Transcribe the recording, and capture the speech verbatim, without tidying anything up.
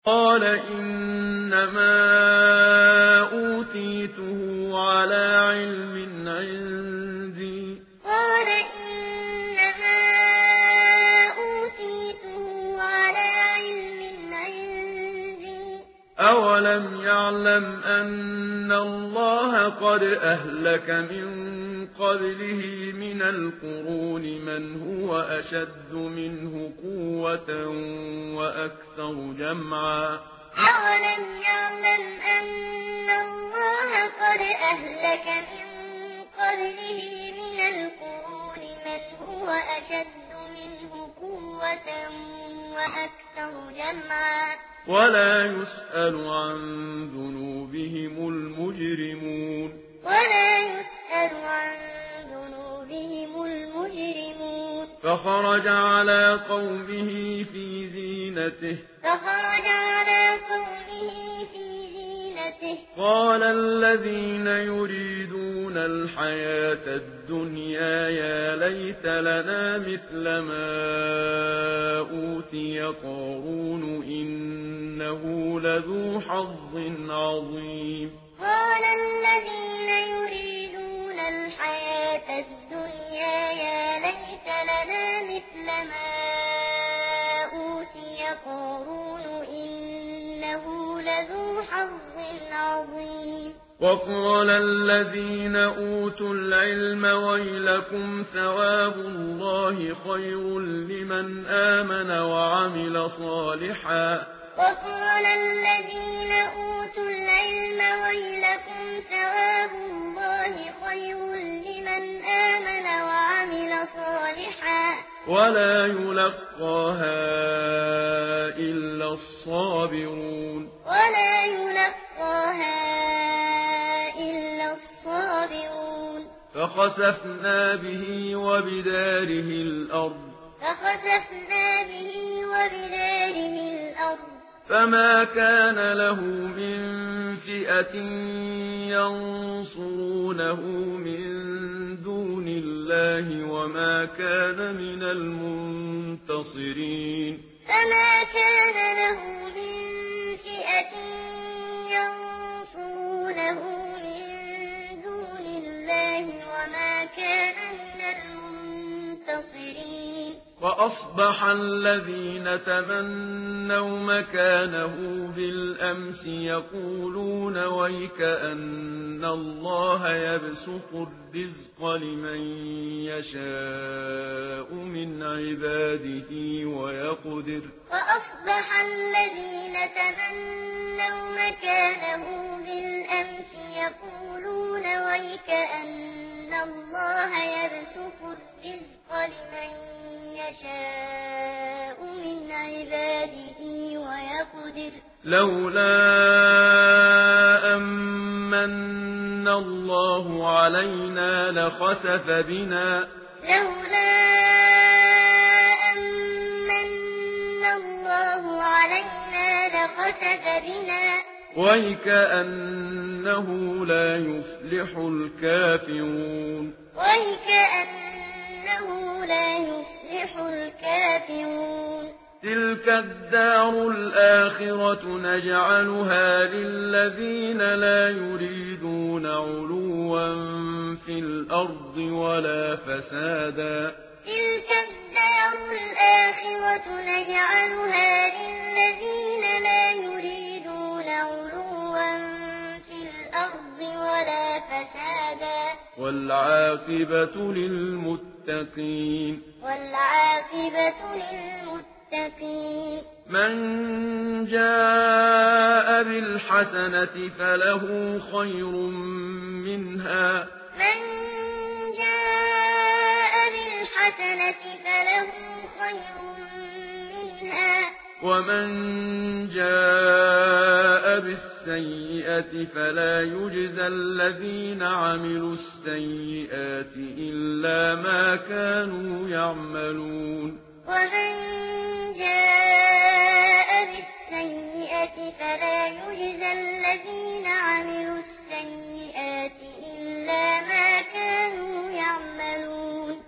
قال إنما أوتيته على علم عندي قال إنما أوتيته على علم عندي أولم يعلم أن الله قد أهلك من قبله من القرون من هو أشد منه قوة وأكثر جمعا أولم يعلم أن الله قد أهلك من قبله من القرون من هو أشد منه قوة وأكثر جمعا ولا يسأل عن ذنوبهم المجرمون ولا يسأل عن ذنوبهم المجرمون فخرج على قومه في زينته فخرج على قومه في زينته قال الذين يريدون الحياة الدنيا يا ليت لنا مثل ما أوتي قارون إنه لذو حظ عظيم قال الذين يريدون الحياة الدنيا يا ليت لنا مثل ما أوتي قارون إنه لذو حظ عظيم وقال الذين أوتوا العلم ويلكم ثواب الله خير لمن آمن وعمل صالحا وقال الذين أوتوا العلم ويلكم ثواب الله خير لمن آمن وعمل صالحا ولا يلقاها إلا الصابرون ولا يلقاها إلا الصابرون فخسفنا به وبداره الأرض فخسفنا به وبداره الأرض فما كان له من فئة ينصرونه من دون الله وما كان من المنتصرين فما كان له من فئة ينصرونه من دون الله وما كان من المنتصرين وأصبح الذين تمنوا مكانه بالأمس يقولون ويك أن الله يبسط الرزق لمن يشاء من عباده ويقدر وأصبح الذين تمنوا مكانه بالأمس يقولون ويك أن الله يبسط الرزق لمن يشاء من عباده ويقدر لولا أمن الله علينا لخسف بنا لولا أمن الله علينا لخسف بنا ويكأنه لا يفلح الكافرون ويكأنه لا يفلح الكافرون تلك الدار الآخرة نجعلها للذين لا يريدون علوا في الأرض ولا فسادا تلك الدار الآخرة نجعلها للذين لا يريدون علوا في الأرض ولا فسادا والعاقبة للمتقين والعاقبة للمتقين من جاء بالحسنة فله خير منها من جاء بالحسنة فله خير منها ومن جاء بالسيئة فلا يجزى الذين عملوا السيئات إلا ما كانوا يعملون ومن جاء بالسيئة فلا يجزى الذين عملوا السيئات